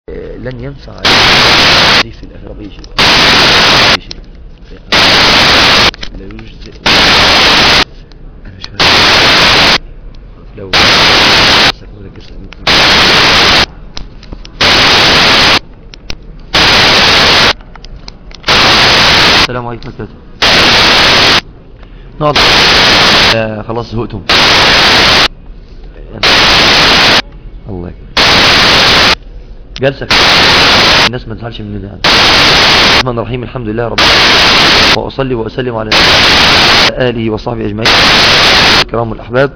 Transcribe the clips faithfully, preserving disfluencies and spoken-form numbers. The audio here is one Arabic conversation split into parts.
لن ينفع حديث الأخير بأي شيء بأي شيء لا يجزئ. أنا مش فاهم لو سأقول لك السلام عليكم ورحمة الله. نقعد آه خلاص زهقتم. الله يكبر. جلسة الناس ما تزعلش مننا يعني. الرحمن الرحيم الحمد لله رب العالمين وأصلي وأسلم على آله وصحبه أجمعين الكرام والأحباب.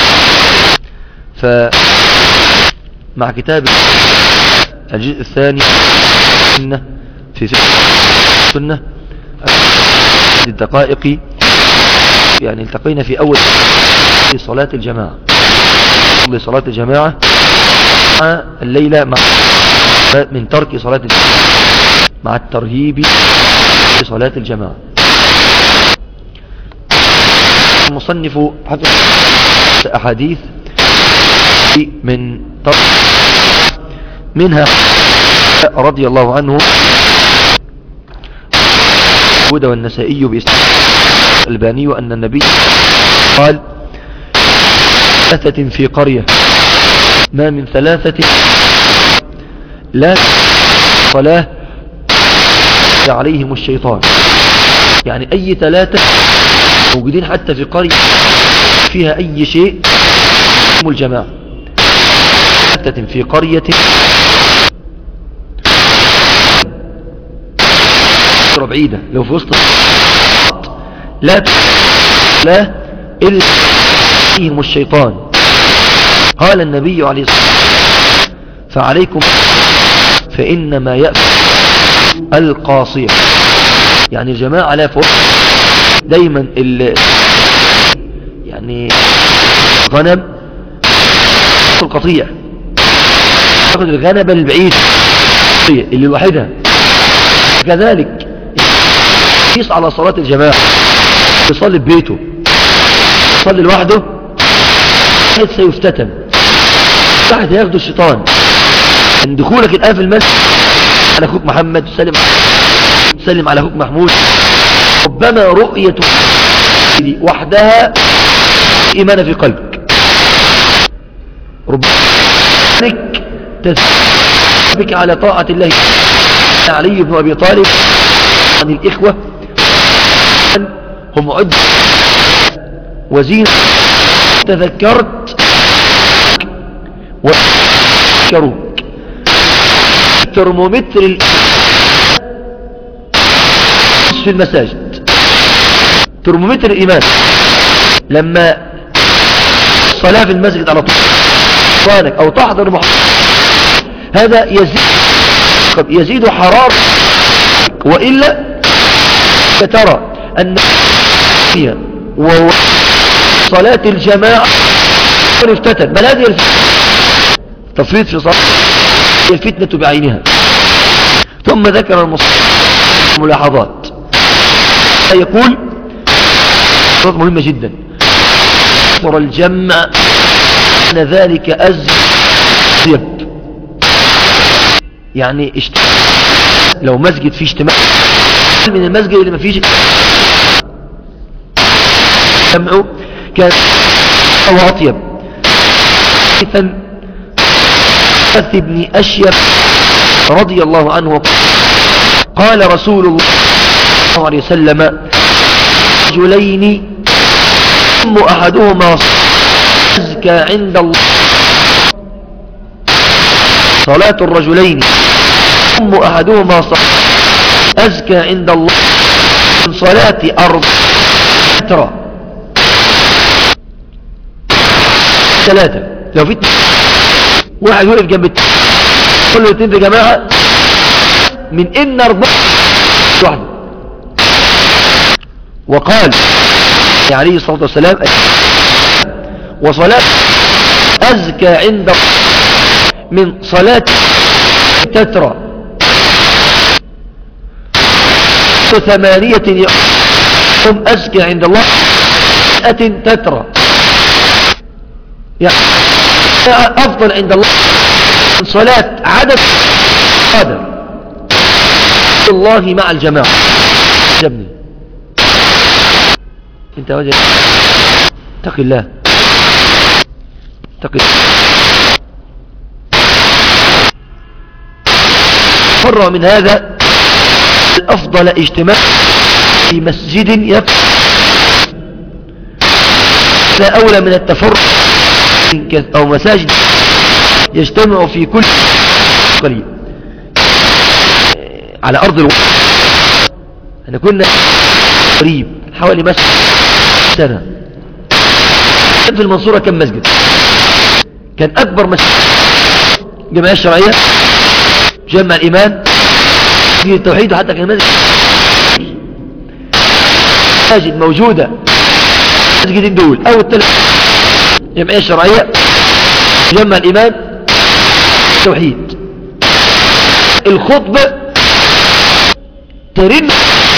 فمع كتاب الجزء الثاني في فقه السنة الدقائق، يعني التقينا في أول صلاة الجماعة لصلاة الجماعة الليلة مع من ترك صلاة الجماعة مع الترهيب في صلاة الجماعة. المصنف حفظ أحاديث من ترك منها رضي الله عنه داود والنسائي بإسناد الألباني أن النبي قال ثلاثة في قرية ما من ثلاثة لا صلاة عليهم الشيطان. يعني أي ثلاثة موجودين حتى في قرية فيها أي شيء هم الجماعة. ثلاثة في قرية بعيدة لو في وسط لا لا إلا عليهم الشيطان. قال النبي عليه الصلاة والسلام فعليكم فإنما يأكل القاصية. يعني الجماعة لا فوق دايما ال يعني غنم القطيع تأخذ الغنم البعيد اللي الوحيدة. كذلك يقيس على صلاة الجماعة يصلي ببيته يصلي لوحده واحد سيفتتن واحد هياخده الشيطان. ان دخولك الآن في المسجد على أخوك محمد تسلم تسلم على أخوك محمود ربما رؤية وحدها إيمان في قلبك ربما تثبك على طاعة الله. علي بن أبي طالب عن الإخوة هم عد وزينة تذكرت وذكروك ترمومتر في المساجد ترمومتر الإيمان لما الصلاة في المسجد على طول أو تحضر محضر هذا يزيد يزيد حرارة. وإلا ترى أن وصلاة الجماعة افتتن بل هذه تفريط في صلاة الفتنة بعينها. ثم ذكر المصنف ملاحظات يقول نقطة مهمة جدا أكثر الجمع أن ذلك أزيب. يعني اشتماع لو مسجد فيه اجتماع من المسجد اللي ما فيش جمعه كان أو أطيب. ابن أشيب رضي الله عنه قال رسول الله صلى الله عليه وسلم رجلين ثم أحدهما أزكى عند الله. صلاة الرجلين ثم أحدهما أزكى عند الله من صلاة أرض ترى ثلاثة. لو في واحد يقف جنب كل اثنين يا جماعة من إن أربعة واحدة. وقال عليه الصلاة والسلام وصلاة أزكى عند من صلاة تترى ثمانية يوم أزكى عند الله مئة تترى. يعني أفضل عند الله من صلاة عدد هذا الله مع الجماعة يا ابني انت وجه اتق الله اتق الله فرع من هذا الأفضل اجتماع في مسجد يكفي لا أولى من التفرع أو مساجد يجتمع في كل قريب على أرض الواقع. احنا كنا قريب حوالي مسجد سنة. كان في المنصورة كم مسجد؟ كان أكبر مسجد جمعية الشرعية جمع الإيمان في التوحيد، وحتى كان مسجد مساجد موجودة مسجدين دول أو الثلاث جمعية الشرعية جمع الإيمان التوحيد. الخطبة ترن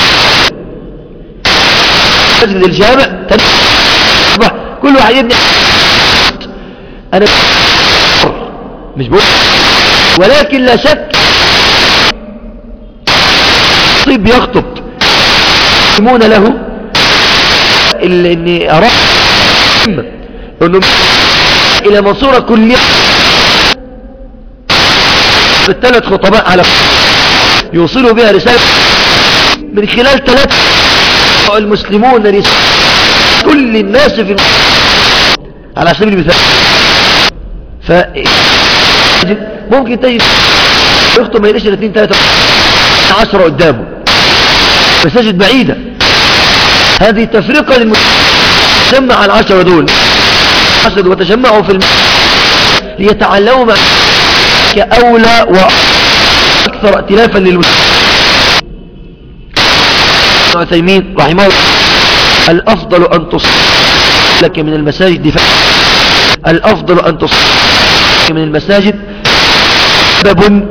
مسجد الجامع ترن كل واحد يبني. أنا مش بقول ولكن لا شك طيب يخطب يسمون له اني ارى انه الى منصورة كلية بالثلاث خطباء على يوصلوا بها رسالة من خلال ثلاث المسلمون رسالة كل الناس في على سبيل المثال. ف ممكن تجد يخطب ما يليش الاثنين ثلاثة عشرة قدامه مساجد بعيدة. هذه تفرقة للمسلمين تجمع العشرة دول عشرة وتجمعوا في الم... ليتعلموا مع كأولى وأكثر ائتلافا للمسلمين. ابن عثيمين رحمه الله الأفضل أن تصل لك من المساجد دفاع الأفضل أن تصل من المساجد سبب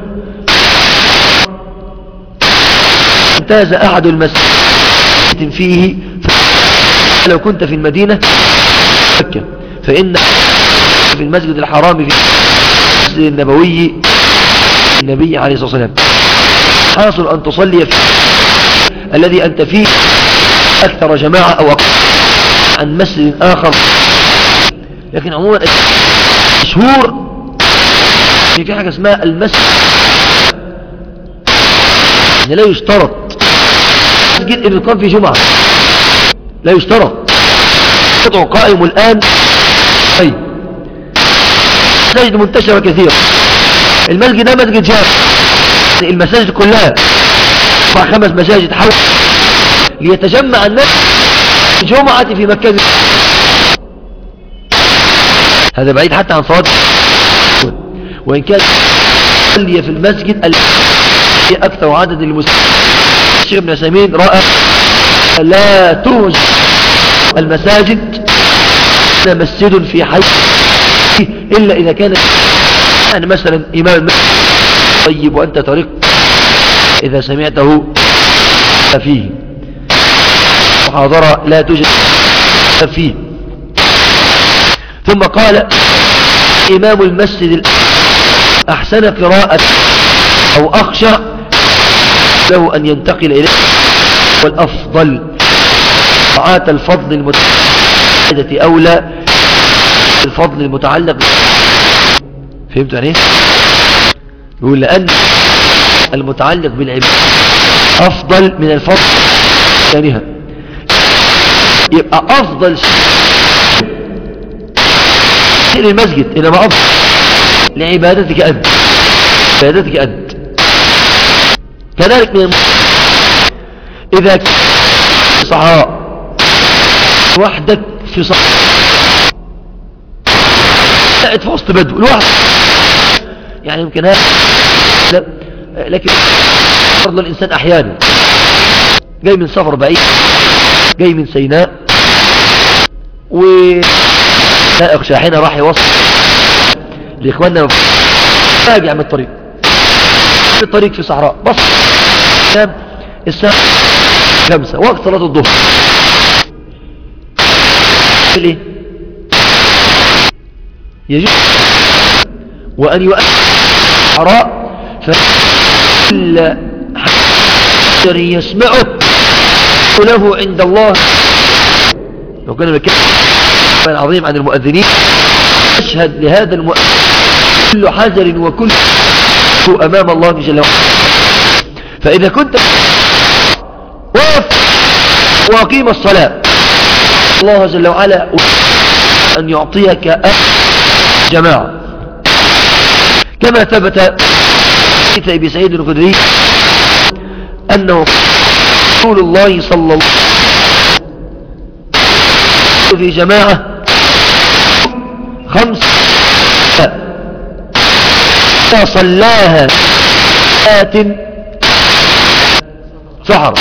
امتاز أحد المساجد فيه لو كنت في المدينة مكة فإن في المسجد الحرام في المسجد النبوي النبي عليه الصلاة والسلام حاصل أن تصلي في الذي أنت فيه أكثر جماعة أو أكثر عن مسجد آخر. لكن عموما مشهور في حاجة اسمها المسجد لا يشترط مسجد إن يقام في جمعة لا يشترط قطع قائم الآن أي مساجد منتشرة كثيرة. المسجد ده مسجد جامع المساجد كلها مع خمس مساجد حول ليتجمع الناس جمعة في مكان هذا بعيد حتى عن صلاة وإن كان صلي في المسجد الذي أكثر عدد المسلمين. الشيخ ابن عثيمين رأى لا توجد المساجد مسجد في حي إلا إذا كان يعني مثلا إمام المسجد طيب وأنت طريق إذا سمعته فيه محاضرة لا توجد فيه. ثم قال إمام المسجد أحسن قراءة أو أخشى له أن ينتقل إليه والأفضل رعاة الفضل المتعلق أولى الفضل المتعلق. فهمت يعني؟ يقول لأن المتعلق بالعبادة أفضل من الفضل ثانيها يبقى أفضل شيء للمسجد إنما أفضل لعبادتك أنت عبادتك أنت. كذلك من إذا كنت في صحراء وحدك في صحراء قاعد في وسط بدو الواحد يعني يمكن هذا لكن فرض الإنسان أحيانا جاي من سفر بعيد جاي من سيناء و سائق شاحنة راح يوصل لإخواننا راجع من الطريق في الطريق في صحراء بص الساعة خمسة وقت صلاة الظهر ايه يجب وأن يؤدي الصحراء فكل حجر يسمعه له عند الله. لو كان بكلام عظيم عن المؤذنين أشهد لهذا المؤذن كل حجر وكل أمام الله جل وعلا. فإذا كنت وقف وأقيم الصلاة الله جل وعلا أن يعطيك جماعة كما ثبت في أبي سعيد الخدري أنه رسول الله صلى الله عليه وسلم في جماعة خمس صلاها آت سحر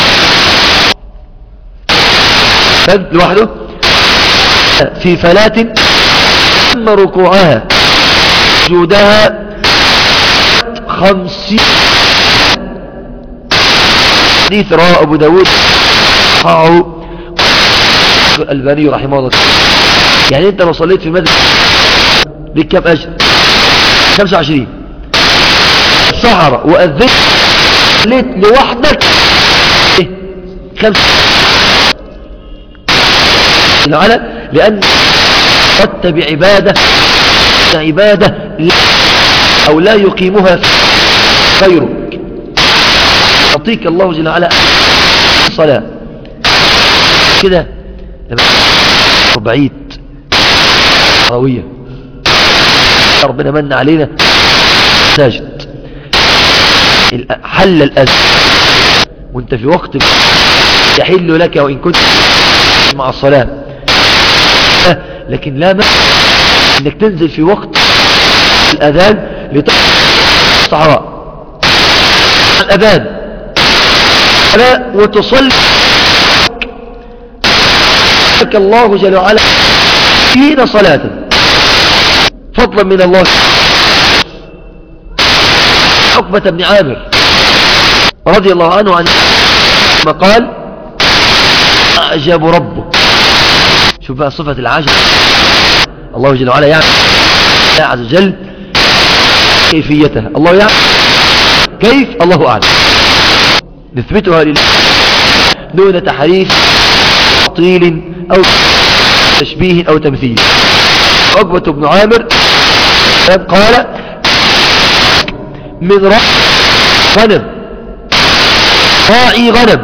لوحده في فلاة ثم ركوعها سجودها خمسين. حديث رواه أبو داود صححه الألباني رحمه الله. يعني أنت لو صليت في مسجد لك كم أجر؟ خمسة وعشرين. السحرة وأذنت صليت لوحدك خمسة وعشرين، لأن قدت بعبادة عبادة أو لا يقيمها غيرك يعطيك الله جل وعلا الصلاة كده. بعيد روية ربنا من علينا ساجد حل الأذى وانت في وقت يحل لك وإن كنت مع الصلاة، لكن لا معنى انك تنزل في وقت الأذان لتصحى الصحراء الأذان وتصلي لك الله جل وعلا فينا صلاة فضلا من الله. عقبة بن عامر رضي الله عنه عن ما قال أعجب ربه. شوف بقى صفة العجب، الله جل وعلا يعلم عز وجل كيفيتها، الله يعلم كيف، الله أعلم. نثبتها لله دون تحريف تعطيل أو تشبيه أو تمثيل. عقبة بن عامر قال من رأي غنم راعي غنم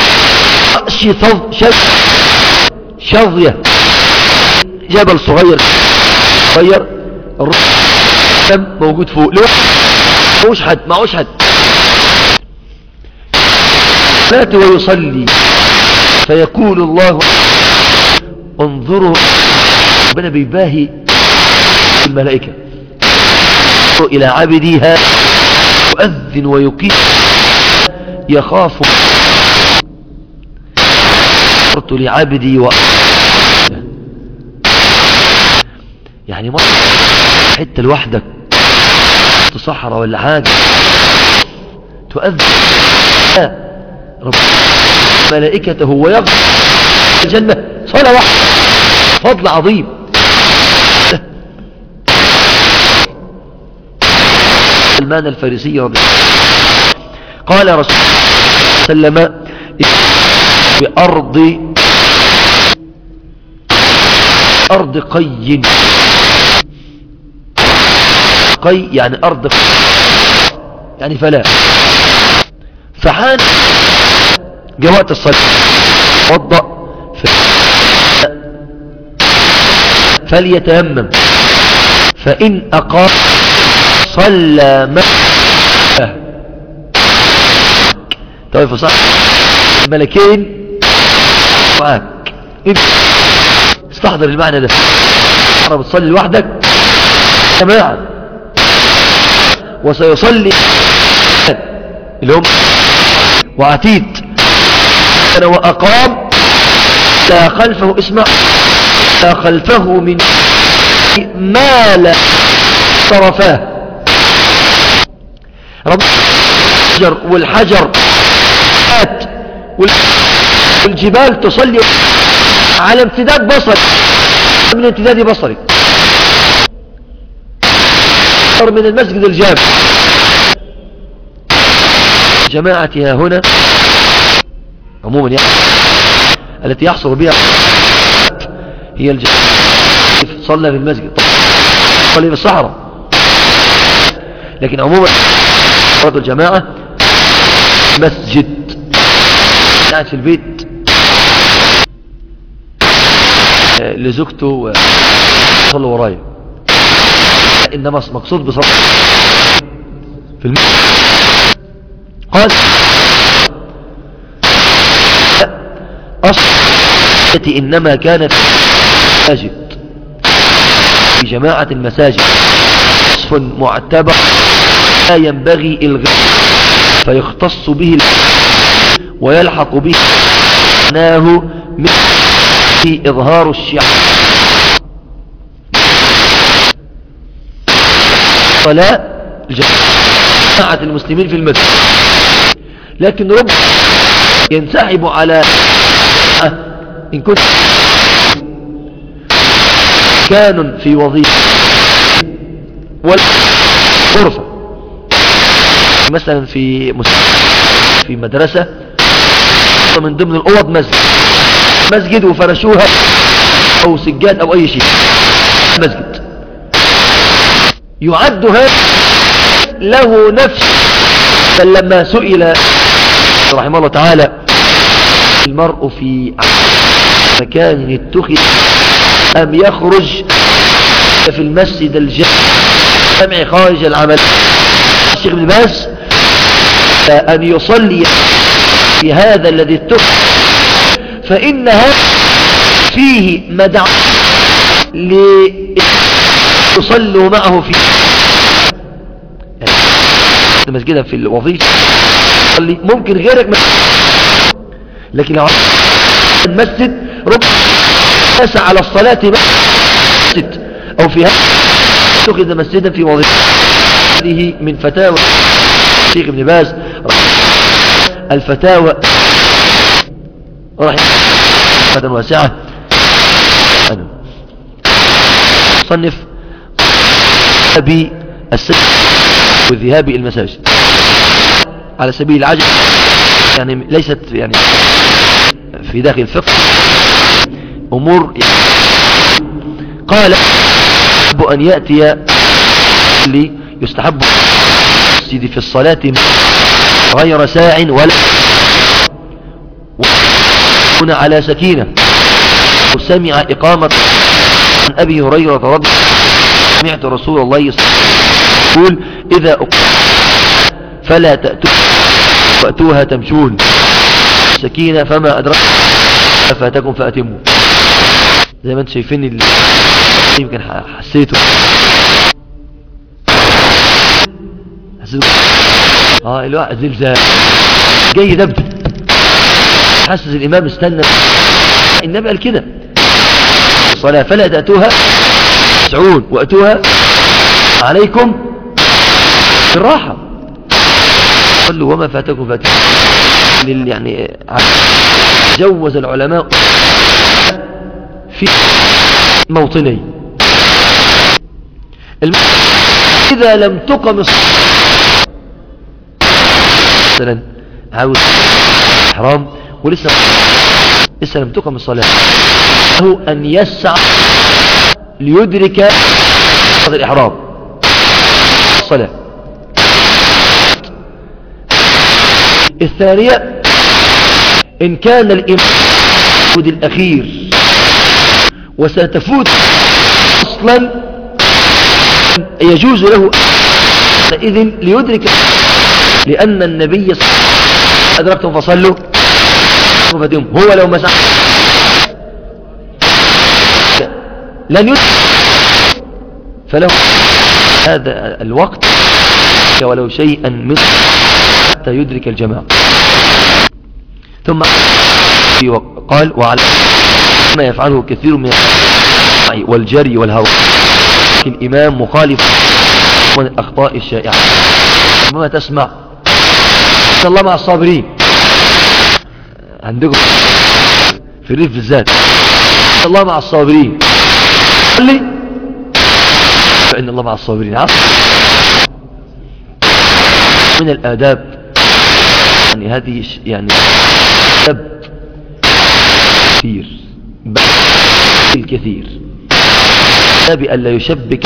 شظية جبل صغير صغير الرقم موجود فوق له معوش حد معوش حد مات ويصلي فيقول الله انظروا ربنا بيباهي الملائكة إلى عبدي هذا يؤذن ويقيم يخاف قلت لعبدي و يعني ما حتى لوحدك تصحر ولا حاجة تؤذن رب ملائكته ويغفر الجنة صلاة واحدة فضل عظيم. سلمان الفارسي رضي قال رسول الله صلى الله عليه وسلم بأرض أرض قي قي يعني أرض قي يعني فلا فحان جوات الصلاة وضأ فليتيمم فإن أقام صلى معه. طيب صح الملكين معاك استحضر المعنى ده. بتصلي لوحدك جماعة وسيصلي اللي هم وعتيد أنا وأقام لا خلفه اسمع لا خلفه من ما لا طرفاه. رب الحجر والحجر والجبال تصلي على امتداد بصري من امتداد بصري من المسجد الجامع جماعتها هنا عموما يعني التي يحصل بها هي الجماعة صلى في المسجد صلى في الصحراء، لكن عموما فرض الجماعة مسجد قاعد في البيت لزوجته صلى ورايا، إنما مقصود بصلاة في المسجد. قال أصل إنما كانت في المساجد في جماعة المساجد وصف معتبر لا ينبغي الغاء فيختص به ويلحق به معناه من إظهار الشعار صلاة جماعة المسلمين في المسجد، لكن رب ينسحب على إن كنت كان في وظيفة ولا غرفة مثلا في في مدرسة من ضمن الأوض مسجد مسجد وفرشوها أو سجاد أو أي شيء مسجد، يعد هذا له نفس. لما سئل رحمه الله تعالى المرء في مكان اتخذ أم يخرج في المسجد الجامع خارج العمل، الشيخ ابن باز أن يصلي في هذا الذي اتخذ فإن هذا فيه مدعو ليصلوا معه في مسجدا في الوظيفة ممكن غيرك مسجد، لكن لو المسجد ربما ناس على الصلاة مسجد أو في هذا اتخذ مسجدا في وظيفة. هذه من فتاوى الشيخ ابن باز الفتاوى رحمة واسعة. صنف بالسجن والذهاب إلى المساجد على سبيل العجل، يعني ليست يعني في داخل الفقه أمور يعني. قال يستحب أن يأتي اللي يستحب المسجد في الصلاة غير ساع ولا ويكون على سكينة وسمع إقامة عن أبي هريرة رضي الله عنه سمعت رسول الله صلى الله عليه وسلم يقول إذا أقيمت فلا تأتوا وأتوها تمشون سكينة فما أدركت فاتكم فأتموا. زي ما انتم شايفين اللي يمكن حسيته حسيته اه الواحد زلزال جاي دبدب حسس الإمام استنى. النبي قال كده الصلاة فلا تأتوها تسعون وأتوها عليكم بالراحة صلوا وما فاتكم فاتكم. يعني جوز العلماء في موطني إذا لم تقم الصلاة مثلا عاوز حرام ولسه لسه لم تقم الصلاة له أن يسعى ليدرك الإحرام الصلاة. الثانية إن كان الإمام الأخير وستفوت أصلا يجوز له إذن ليدرك، لأن النبي صلى الله عليه وسلم أدركتم فصلوا فاتهم. هو لو مسح لن يدرك فله هذا الوقت ولو شيئا من حتى يدرك الجماعة. ثم قال وعلى ما يفعله كثير من والجري والهوى الإمام مخالف من الأخطاء الشائعة. وما تسمع إن الله مع الصابرين عندكم في الريف بالذات إن الله مع الصابرين قال فإن الله مع الصابرين. من الآداب يعني هذه يعني سب كثير الكثير بأن لا يشبك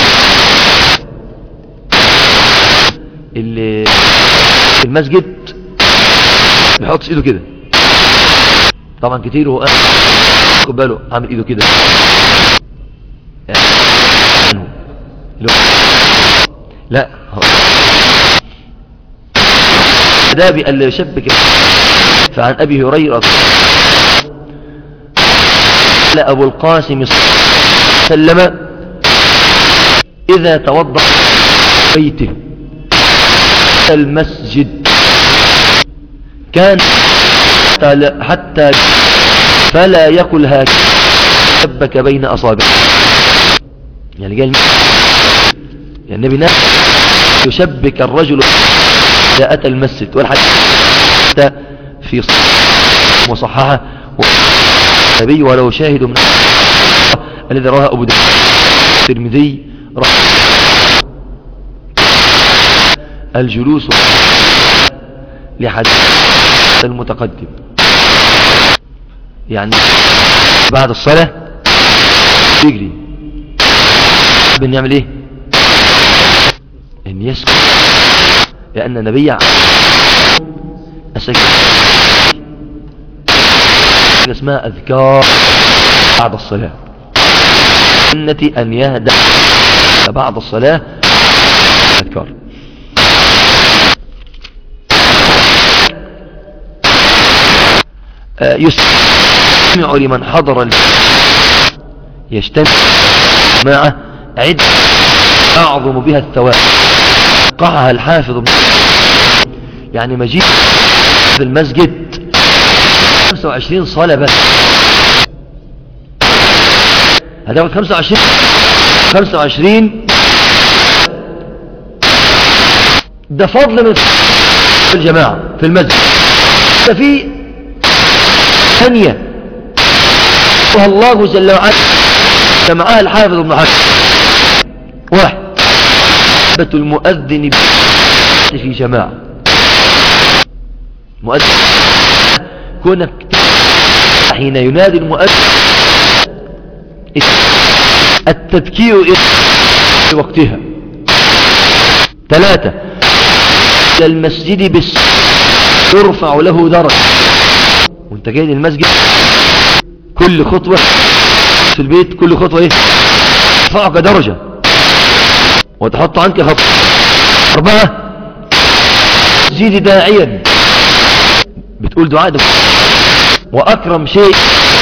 اللي في المسجد ما يحطش ايده كده. طبعا كتير هو خد باله عامل ايده كده يعني لا ده بأن لا يشبك. فعن أبي هريرة قال أبو القاسم صلى الله عليه وسلم إذا توضأ بيته المسجد كان حتى فلا يقل هكذا شبك بين أصابعه. يعني قال يعني النبي نفسه يشبك الرجل إذا أتى المسجد. والحديث في مصححة النبي ولو شاهد من الذي رواه أبو داود الترمذي الجلوس لحديث المتقدم. يعني بعد الصلاة يجري بنعمل ايه ان يسكت لأن النبي السكت اسمها أذكار بعد الصلاة. سنة أن يهدأ بعد الصلاة أذكار. يستمع لمن حضر يجتمع معه عدة أعظم بها الثواب قعها الحافظ يعني مجيء في المسجد خمسة وعشرين صلاة بس هتاخد خمسة وعشرين خمسة وعشرين ده فضل من الجماعة في المسجد. ده في ثانية والله جل وعلا سمعها الحافظ ابن حجر. واحد بة المؤذن في جماعة مؤذن كونك حين ينادي المؤذن التبكير في وقتها. ثلاثة المسجد بس يرفع له درجة وانت جاي للمسجد كل خطوة في البيت كل خطوة ايه ترفعك درجة وتحط عنك خطوة. أربعة زيد داعيا بتقول دعاء ده وأكرم شيء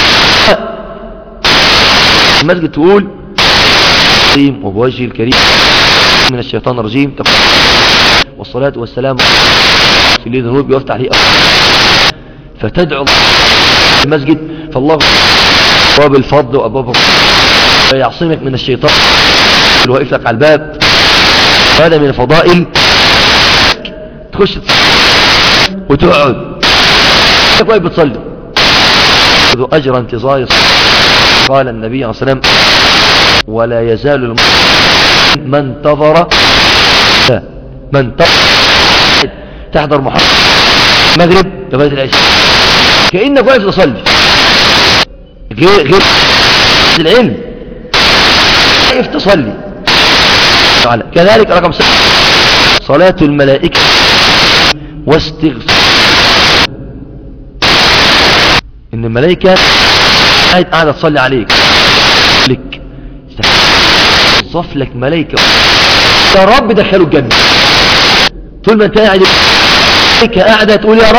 المسجد تقول وبوجه الكريم من الشيطان الرجيم والصلاة والسلام في اللي ذنوب يفتح لي فتدعو المسجد فالله أبواب الفضل وأبواب يعصمك من الشيطان اللي واقف لك على الباب. هذا من الفضائل. تخش وتقعد انت واقف بتصلي ذو أجر انتظار. قال النبي عليه الصلاة والسلام ولا يزال المسلم من انتظر من انتظر تحضر محاضرة المغرب لغاية العشاء كأنك واقف تصلي غير غير العلم واقف تصلي. كذلك رقم ستة صلاة الملائكة واستغفار. ان الملائكة قاعدة تصلي عليك لك صف لك ملائكة يا رب دخلوا الجنة. طول ما انت قاعد الملائكة قاعدة تقول يا رب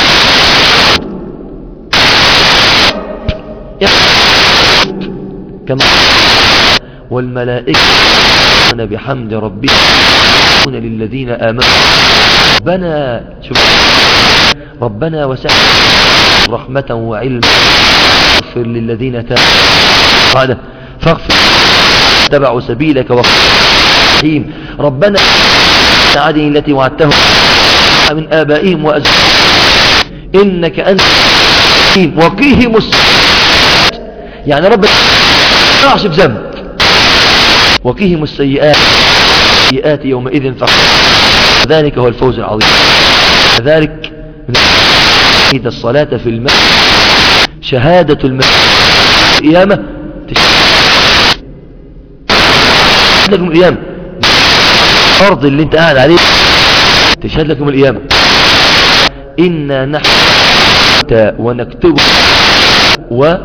يا كما والملائكة بحمد ربهم للذين آمنوا ربنا شوف ربنا وسعت رحمة وعلما اغفر للذين تابوا فاغفر اتبعوا سبيلك وقيم ربنا عدن التي وعدتهم من آبائهم وأزواجهم إنك أنت وقيهم السيئات. يعني رب ما يعش بذنب وقيهم السيئات السيئات يومئذ فقط ذلك هو الفوز العظيم. كذلك إذا الصلاة في المسجد شهادة المسجد القيامة تشهد لك من القيامة الأرض اللي انت قاعد عليه تشهد لك من القيامة إنا نحن ونكتب و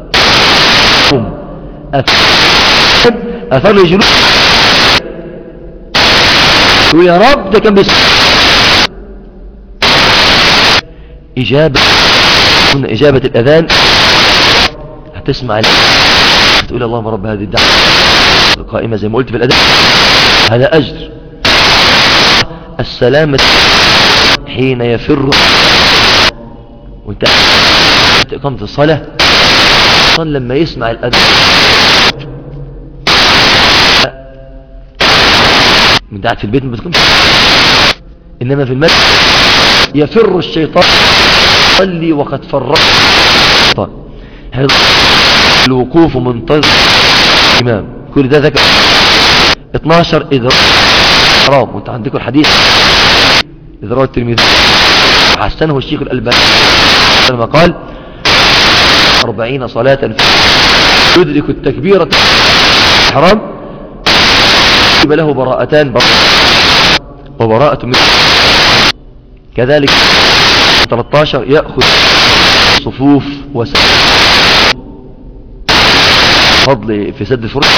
أثر الجلوس ويا رب ده كان بيسمع إجابة إجابة الأذان هتسمع تقول اللهم رب هذه الدعوة القائمة زي ما قلت في الأذان هذا أجر السلامة حين يفر وانت إقامة الصلاة لما يسمع الأذان من قاعد في البيت ما بتقومش إنما في المسجد يفر الشيطان صلي وقد فرق هذا الوقوف منتظر الإمام كل ده ذكر اثناشر إذا حرام وانت عندكم الحديث إذا روى الترمذي حسنه الشيخ الألباني لما قال أربعين صلاة يدرك التكبيرة حرام يبقى له براءتان براءة وبراءة من كذلك ثلاثة عشر يأخذ صفوف وسد فضل في سد الفرج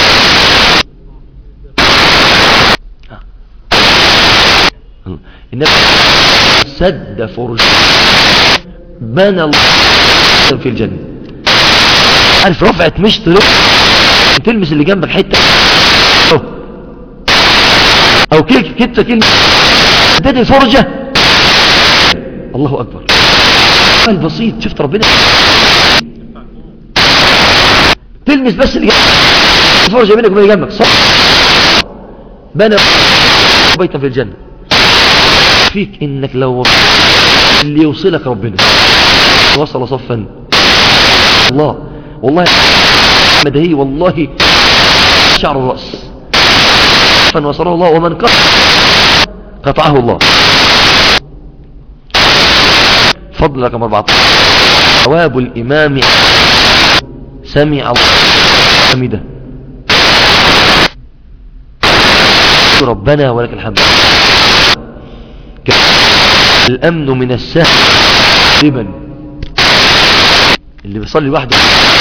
إنما سد فرج بنى الله في الجنة عارف رفعة مشط تلمس اللي جنبك حتة أو, أو كتة كلمة تدي فرجة الله أكبر البسيط شفت ربنا تلمس بس اللي جنبك فرجة بينك وبين جنبك صح بنى بيتا في الجنة فيك إنك لو اللي يوصلك ربنا وصل صفا الله والله مدهي والله شعر الرأس صفا وصله الله ومن قطع قطعه الله فضل رقم أربعة عشر ثواب الإمام سمع الله حمده ربنا ولك الحمد الأمن من السهل غالبا اللي بيصلي وحده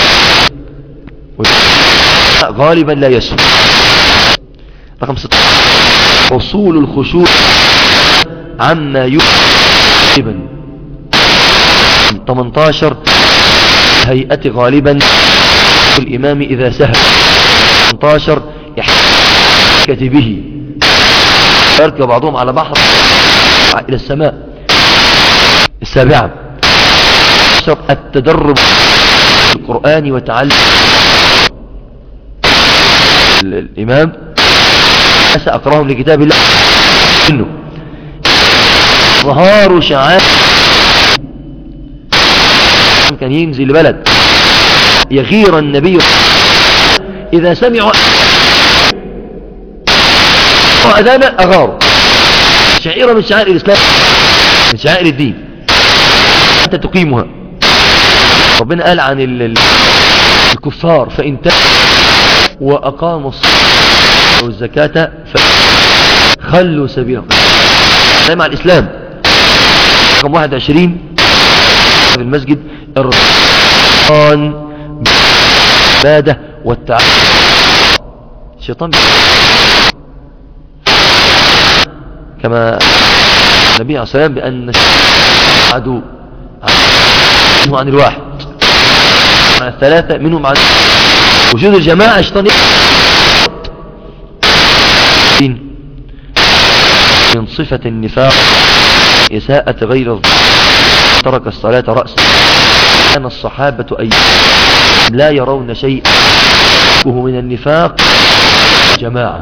غالبا لا يسهل رقم ستة حصول الخشوع عما يغلبا ثمانية عشر هيئة غالبا الإمام إذا سهل ثمانية عشر يحكي به يركب بعضهم على بحر إلى السماء السابعة التدرب في القرآن وتعلم الإمام سأقرأهم لكتاب الله إنه ظهار شعائر كان ينزل لبلد يغير النبي إذا سمعوا وأذان أغار شعيرة من شعائر الإسلام من شعائر الدين أنت تقيمها ربنا قال عن الكفار فإن تابوا وأقاموا الصلاة والزكاة فخلوا سبيلهم زي مع الإسلام رقم واحد وعشرين في المسجد الرحمن بالعبادة والتعامل الشيطان كما النبي عليه الصلاة والسلام بأن عدو منه عن الواحد عن الثلاثة منهم عن وجود الجماعة الشيطان من صفة النفاق إساءة غير الظلم ترك الصلاة رأسا كان الصحابة أي لا يرون شيء وهو من النفاق جماعة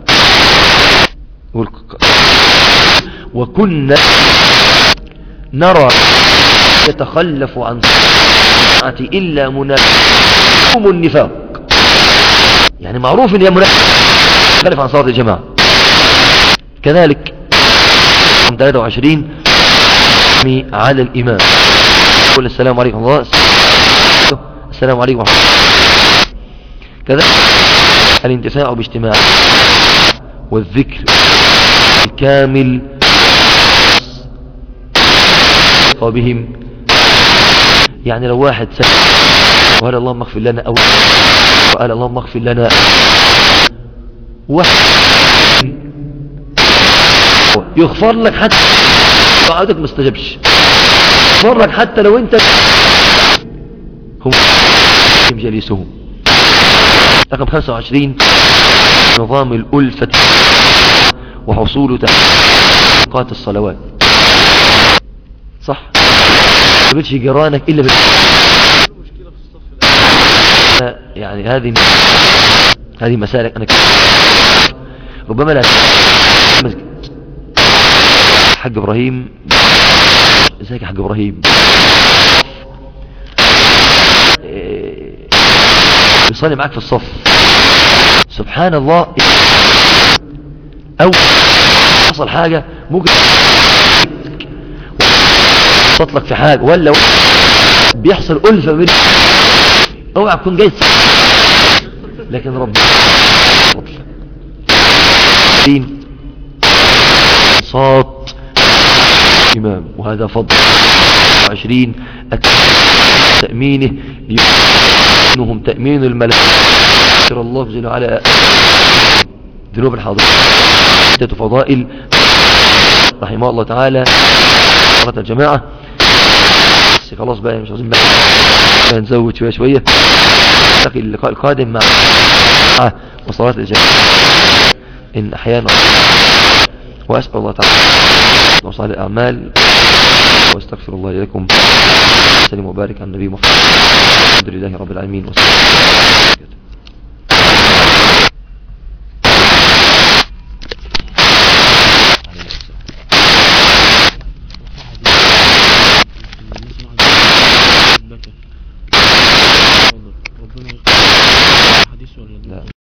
وكنا نرى يتخلف عن صلاة إلا منافق النفاق يعني معروف ان هي منافق يختلف عن صلاة الجماعة كذلك ثلاثة وعشرين على الإمام. قل السلام عليكم الله، السلام عليكم ورحمة الله. كذلك الانتفاع باجتماع والذكر الكامل بهم. يعني لو واحد سأل وقال اللهم اغفر لنا، أو وقال اللهم اغفر لنا، واحد يغفر لك حتى دعائك ما استجبش، يغفر لك حتى لو انت هم جليسهم. رقم خمسة وعشرين نظام الألفة وحصول تحقيقات الصلوات. صح، ما بتش جيرانك إلا بال... يعني هذه هذه مسالك أنا ربما لا حق إبراهيم. ازيك يا حق إبراهيم؟ يصلي معك في الصف، سبحان الله. أو حصل حاجة ممكن تطلق في حاجة، ولا بيحصل ألفة بين، اوعى تكون جاي، لكن ربنا دين صوت إمام، وهذا فضل. عشرين تأمينه ليؤمنهم تأمين الملائكة الله جل وعلا ذنوب الحاضرين. ستة فضائل رحمه الله تعالى صلاة الجماعة. بس خلاص بقى مش عايزين بقى نزود شوية شوية. نلتقي اللقاء القادم مع وصلاة الجماعة إن أحيانا، وأسأل الله تعالى وصالح الأعمال، واستغفر الله لكم. سلم وبارك على النبي محمد. الحمد لله رب العالمين. والسلام.